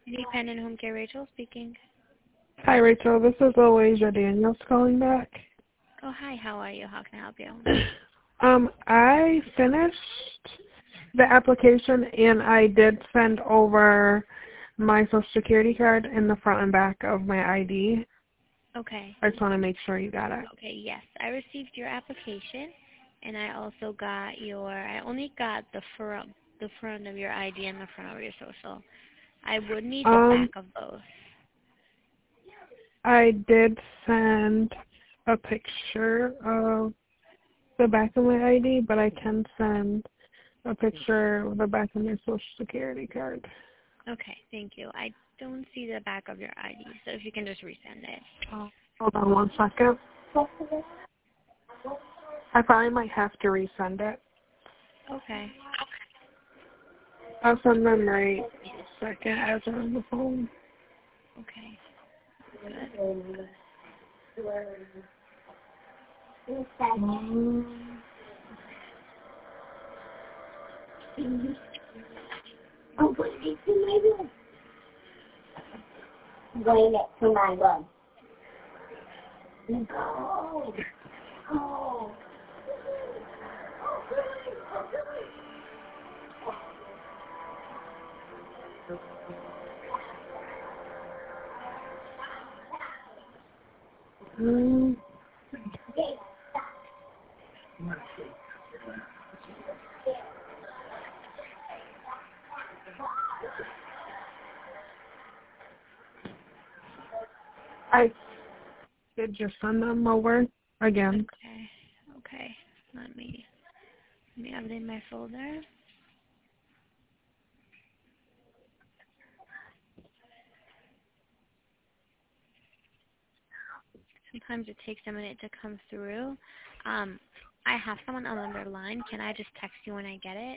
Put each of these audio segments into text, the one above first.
Independent Home Care, Rachel speaking. Hi, Rachel. This is Elijah Daniels calling back. Oh, hi. How are you? How can I help you? I finished the application and I did send over my Social Security card in the front and back of my ID. Okay. I just want to make sure you got it. Okay, yes. I received your application, and I also got I only got the front of your ID and the front of your social. I would need the back of both. I did send a picture of the back of my ID, but I can send a picture of the back of my Social Security card. Okay, thank you. I don't see the back of your ID, so if you can just resend it. Hold on 1 second. I probably might have to resend it. Okay. I'll send them right in a second as I'm on the phone. Okay. Good. Oh, but it's in my room. Going next to my room. Go. Go. I did just send them over again. Okay. Okay. Let me update my folder. Sometimes it takes a minute to come through. I have someone on the other line. Can I just text you when I get it?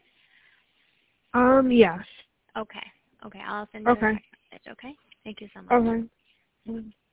Yes. Okay. Okay. I'll send you a Okay. text message. Okay. Thank you so much. Okay.